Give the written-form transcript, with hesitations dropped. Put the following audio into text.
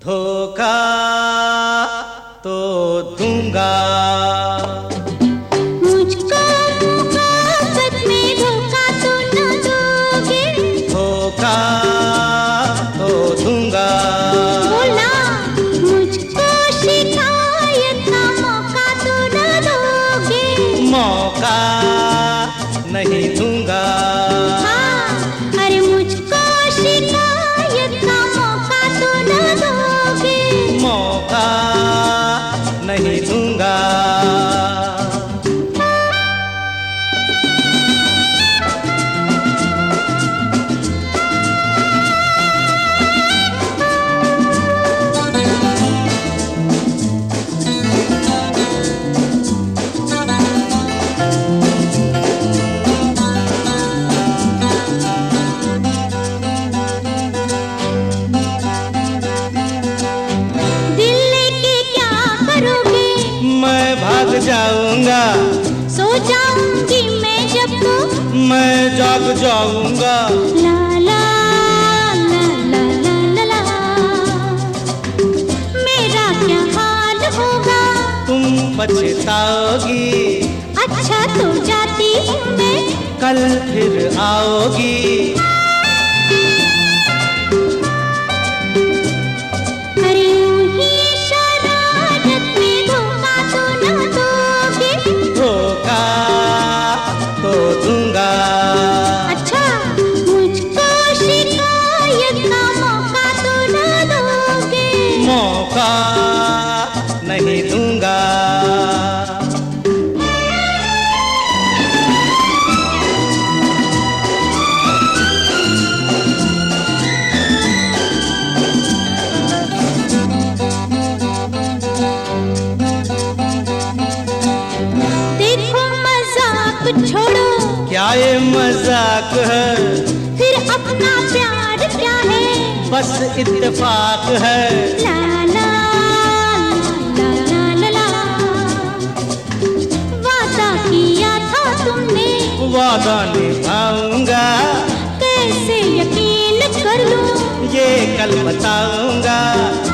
धोखा तो दूंगा, मुझको मोहब्बत में धोखा तो न दोगे। धोखा तो दूंगा, बोला मुझको शिकायत का मौका तो न दोगे। मौका नहीं दूंगा। हाँ, अरे मुझको शिकायत का मौका तो न दोगे। मौका नहीं दूंगा। मैं भाग जाऊंगा, सो जाऊंगी मैं जब तो मैं जाग जाऊंगा। ला ला ला ला ला ला ला, मेरा क्या हाल होगा तुम पछताओगी। अच्छा तो जाती हूँ मैं, कल फिर आओगी। अच्छा मुझको शिकायत का मौका तो न दोगे। मौका नहीं दूंगा। देखो मजाक छोड़ो, क्या ये मजाक है? फिर अपना प्यार क्या है? बस इत्तेफाक है। ला ला ला ला ला ला, वादा किया था तुमने, वादा निभाऊंगा। कैसे यकीन कर लूं, ये कल बताऊंगा।